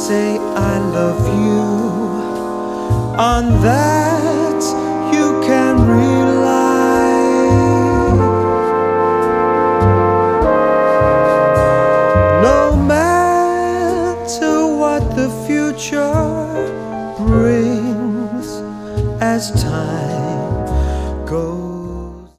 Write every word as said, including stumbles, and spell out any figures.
say I love you. On that you can rely. No matter what the future brings, as time goes